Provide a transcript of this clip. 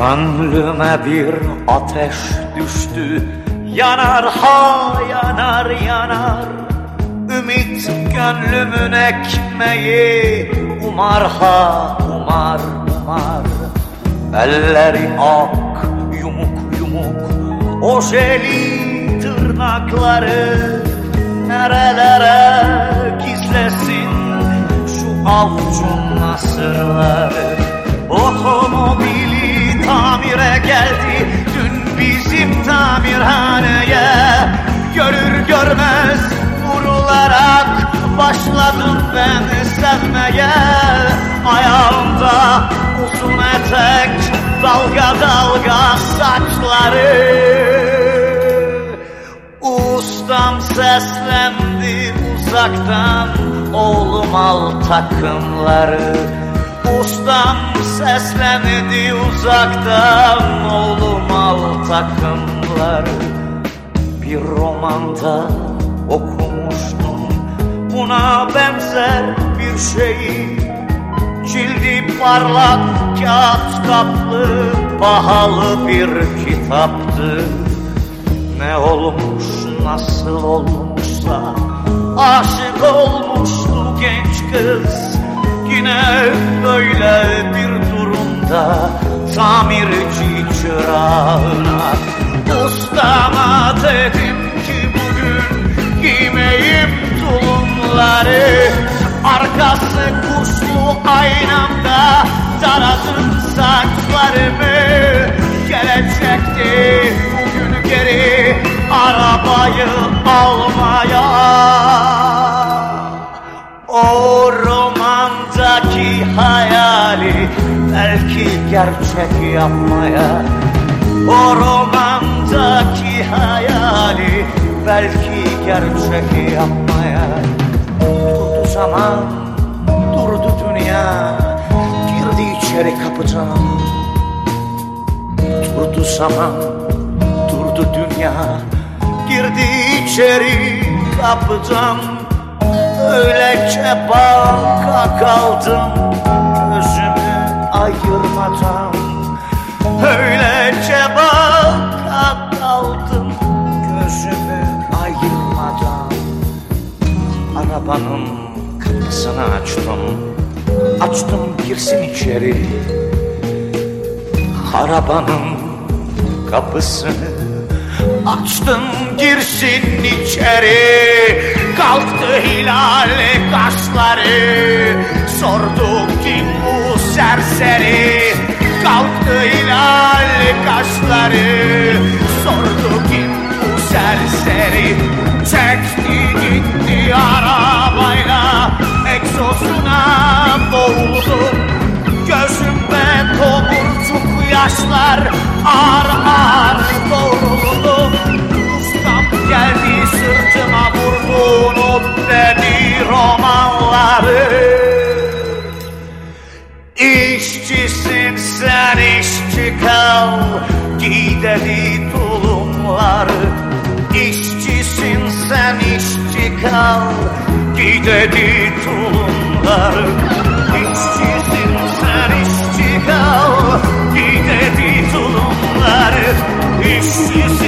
Gönlüme bir ateş düştü, yanar ha yanar yanar. Ümit gönlümün ekmeği, umar ha umar umar. Elleri ak yumuk yumuk, ojeli tırnakları nerelere gizlesin şu avucun nasırları. Otomobili tamire geldi dün bizim tamirhaneye. Görür görmez vurularak başladım ben sevmeye. Ayağımda uzun etek, dalga dalga saçları. Ustam seslendi uzaktan, oğlum al takımları. Ustam seslendi uzaktan, oğlum al takımları. Bir romanda okumuştum buna benzer bir şeyi. Cildi parlak kağıt kaplı, pahalı bir kitaptı. Ne olmuş nasıl olmuşsa aşık olmuştu genç kız. Yine böyle bir durumda tamirci çırağına. Ustama dedim ki bugün giymeyim tulumları. Arkası kuşlu aynamda taradım saçlarımı. Gelecekti bugün geri arabayı almaya. O romandaki hayali belki gerçek yapmaya. O romandaki hayali belki gerçek yapmaya. Durdu zaman, durdu dünya, girdi içeri kapıdan. Durdu zaman, durdu dünya, girdi içeri kapıdan. Öylece baka kaldım gözümü ayırmadan. Öylece baka kaldım gözümü ayırmadan. Arabanın kapısını açtım girsin içeri. Arabanın kapısını açtım girsin içeri. Kalktı hilali kaşları, sordu kim bu serseri. Kalktı hilali kaşları, sordu kim bu serseri. Çekti gitti arabayla, egzozuna boğuldu. Gözümde tomurcuk yaşlar ağır ağır doğruldu. Ustam geldi sırtıma vurdu, unut dedi romanları. İşçisin sen işçi kal, giy dedi tulumları. İşçisin sen işçi kal, giy dedi tulumları. İşçisin sen işçi kal, giy dedi tulumları. İşçisin